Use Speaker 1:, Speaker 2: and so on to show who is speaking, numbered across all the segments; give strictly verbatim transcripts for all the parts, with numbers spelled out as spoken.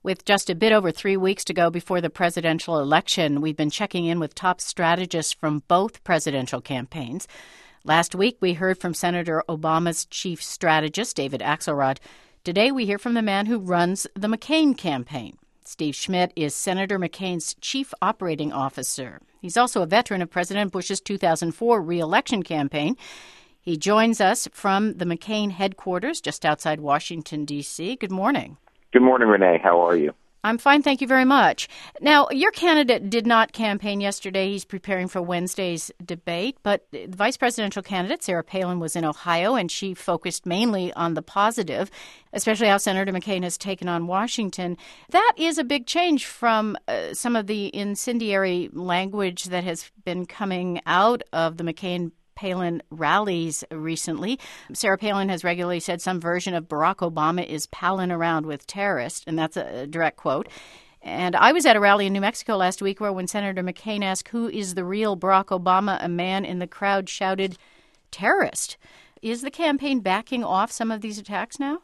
Speaker 1: With just a bit over three weeks to go before the presidential election, we've been checking in with top strategists from both presidential campaigns. Last week, we heard from Senator Obama's chief strategist, David Axelrod. Today, we hear from the man who runs the McCain campaign. Steve Schmidt is Senator McCain's chief operating officer. He's also a veteran of President Bush's two thousand four re-election campaign. He joins us from the McCain headquarters just outside Washington, D C. Good morning.
Speaker 2: Good morning, Renee. How are you?
Speaker 1: I'm fine, thank you very much. Now, your candidate did not campaign yesterday. He's preparing for Wednesday's debate, but the vice presidential candidate, Sarah Palin, was in Ohio, and she focused mainly on the positive, especially how Senator McCain has taken on Washington. That is a big change from uh, some of the incendiary language that has been coming out of the McCain Palin rallies recently. Sarah Palin has regularly said some version of Barack Obama is palin' around with terrorists, and that's a direct quote. And I was at a rally in New Mexico last week where when Senator McCain asked who is the real Barack Obama, a man in the crowd shouted, terrorist. Is the campaign backing off some of these attacks now?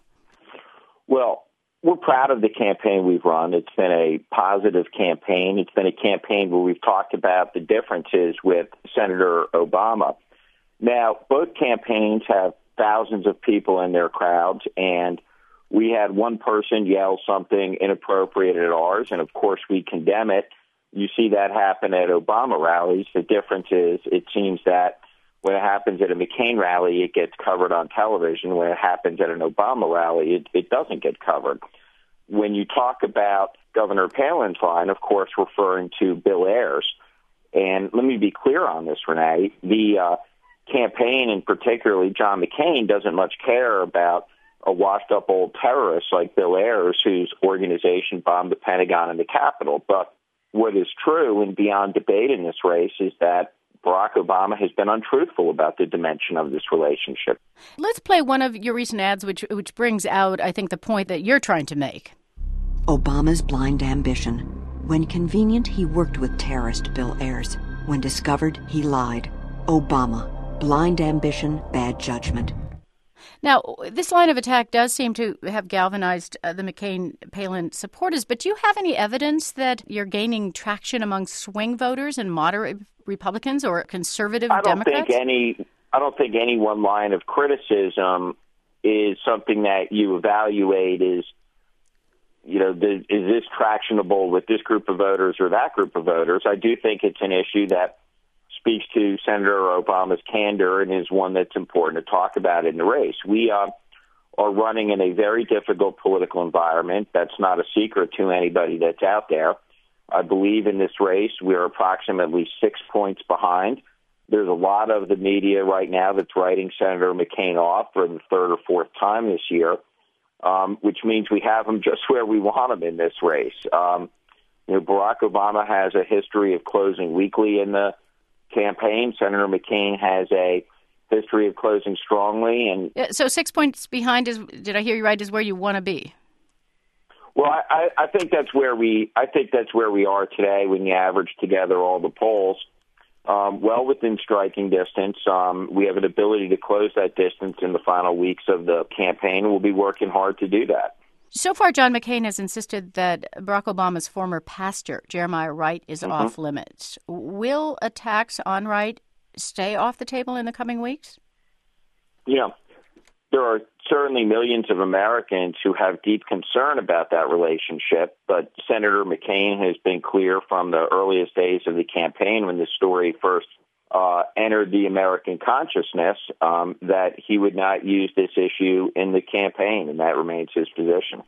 Speaker 2: Well, we're proud of the campaign we've run. It's been a positive campaign. It's been a campaign where we've talked about the differences with Senator Obama. Now, both campaigns have thousands of people in their crowds, and we had one person yell something inappropriate at ours, and of course we condemn it. You see that happen at Obama rallies. The difference is it seems that when it happens at a McCain rally, it gets covered on television. When it happens at an Obama rally, it, it doesn't get covered. When you talk about Governor Palin's line, of course, referring to Bill Ayers, and let me be clear on this, Renee, the uh, campaign, and particularly John McCain, doesn't much care about a washed-up old terrorist like Bill Ayers, whose organization bombed the Pentagon and the Capitol. But what is true and beyond debate in this race is that Barack Obama has been untruthful about the dimension of this relationship.
Speaker 1: Let's play one of your recent ads, which which brings out, I think, the point that you're trying to make.
Speaker 3: Obama's blind ambition. When convenient, he worked with terrorist Bill Ayers. When discovered, he lied. Obama. Blind ambition, bad judgment.
Speaker 1: Now, this line of attack does seem to have galvanized uh, the McCain-Palin supporters, but do you have any evidence that you're gaining traction among swing voters and moderate Republicans or conservative
Speaker 2: I don't
Speaker 1: Democrats?
Speaker 2: Think any, I don't think any one line of criticism is something that you evaluate as, you know, the, is this tractionable with this group of voters or that group of voters? I do think it's an issue that speaks to Senator Obama's candor and is one that's important to talk about in the race. We uh, are running in a very difficult political environment. That's not a secret to anybody that's out there. I believe in this race we're approximately six points behind. There's a lot of the media right now that's writing Senator McCain off for the third or fourth time this year, um, which means we have him just where we want him in this race. Um, you know, Barack Obama has a history of closing weakly in the campaign. Senator McCain has a history of closing strongly, and
Speaker 1: so six points behind is, did I hear you right, is where you want to be?
Speaker 2: Well, I, I think that's where we. I think that's where we are today when you average together all the polls, um, well within striking distance. Um, we have an ability to close that distance in the final weeks of the campaign. We'll be working hard to do that.
Speaker 1: So far, John McCain has insisted that Barack Obama's former pastor, Jeremiah Wright, is mm-hmm. off limits. Will attacks on Wright stay off the table in the coming weeks?
Speaker 2: You know, there are certainly millions of Americans who have deep concern about that relationship, but Senator McCain has been clear from the earliest days of the campaign when the story first uh, entered the American consciousness um, that he would not use this issue in the campaign, and that remains his position.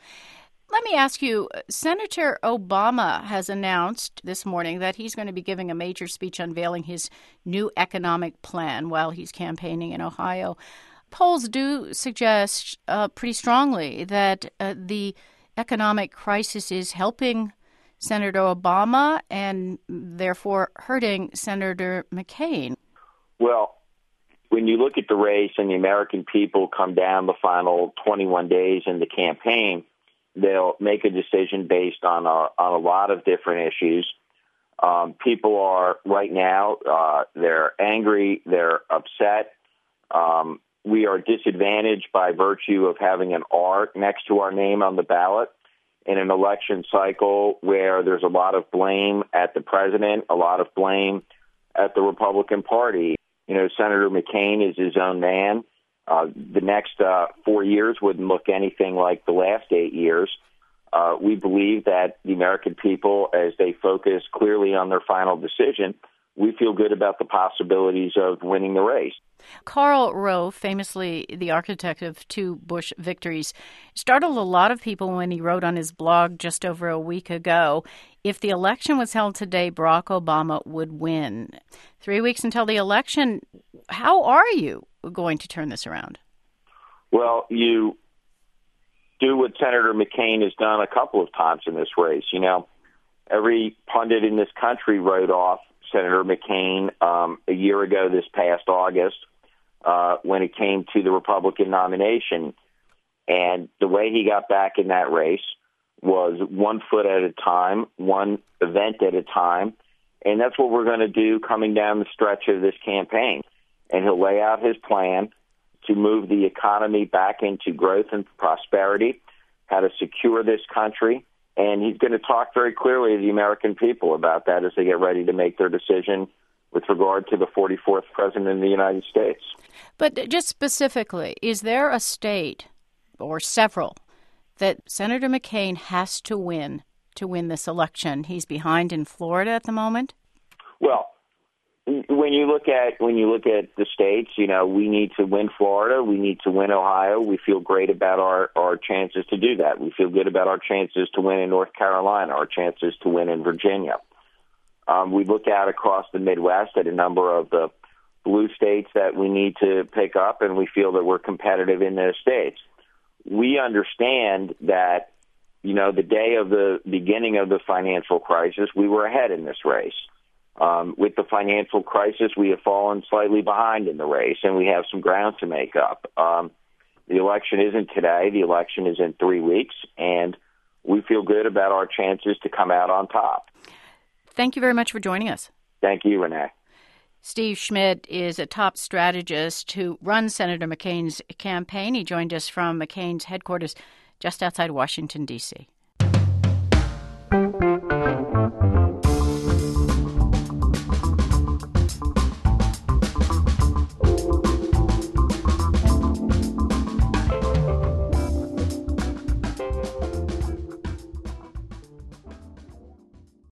Speaker 1: Let me ask you, Senator Obama has announced this morning that he's going to be giving a major speech unveiling his new economic plan while he's campaigning in Ohio. Polls do suggest uh, pretty strongly that uh, the economic crisis is helping Senator Obama and therefore hurting Senator McCain.
Speaker 2: Well, when you look at the race and the American people come down the final twenty-one days in the campaign, they'll make a decision based on a, on a lot of different issues. Um, people are right now, uh, they're angry, they're upset. Um, we are disadvantaged by virtue of having an R next to our name on the ballot. in an election cycle where there's a lot of blame at the president, a lot of blame at the Republican Party. You know, Senator McCain is his own man. Uh, the next uh, four years wouldn't look anything like the last eight years. Uh, we believe that the American people, as they focus clearly on their final decision, we feel good about the possibilities of winning the race.
Speaker 1: Karl Rove, famously the architect of two Bush victories, startled a lot of people when he wrote on his blog just over a week ago, if the election was held today, Barack Obama would win. Three weeks until the election, how are you going to turn this around?
Speaker 2: Well, you do what Senator McCain has done a couple of times in this race. You know, every pundit in this country wrote off Senator McCain um, a year ago this past August uh, when it came to the Republican nomination. And the way he got back in that race was one foot at a time, one event at a time. And that's what we're going to do coming down the stretch of this campaign. And he'll lay out his plan to move the economy back into growth and prosperity, how to secure this country. And he's going to talk very clearly to the American people about that as they get ready to make their decision with regard to the forty-fourth president of the United States.
Speaker 1: But just specifically, is there a state or several that Senator McCain has to win to win this election? He's behind in Florida at the moment.
Speaker 2: Well, when you look at when you look at the states, you know, we need to win Florida. We need to win Ohio. We feel great about our, our chances to do that. We feel good about our chances to win in North Carolina, our chances to win in Virginia. Um, we look out across the Midwest at a number of the blue states that we need to pick up, and we feel that we're competitive in those states. We understand that, you know, the day of the beginning of the financial crisis, we were ahead in this race. Um, with the financial crisis, we have fallen slightly behind in the race, and we have some ground to make up. Um, the election isn't today. The election is in three weeks, and we feel good about our chances to come out on top.
Speaker 1: Thank you very much for joining us.
Speaker 2: Thank you, Renee.
Speaker 1: Steve Schmidt is a top strategist who runs Senator McCain's campaign. He joined us from McCain's headquarters just outside Washington, D C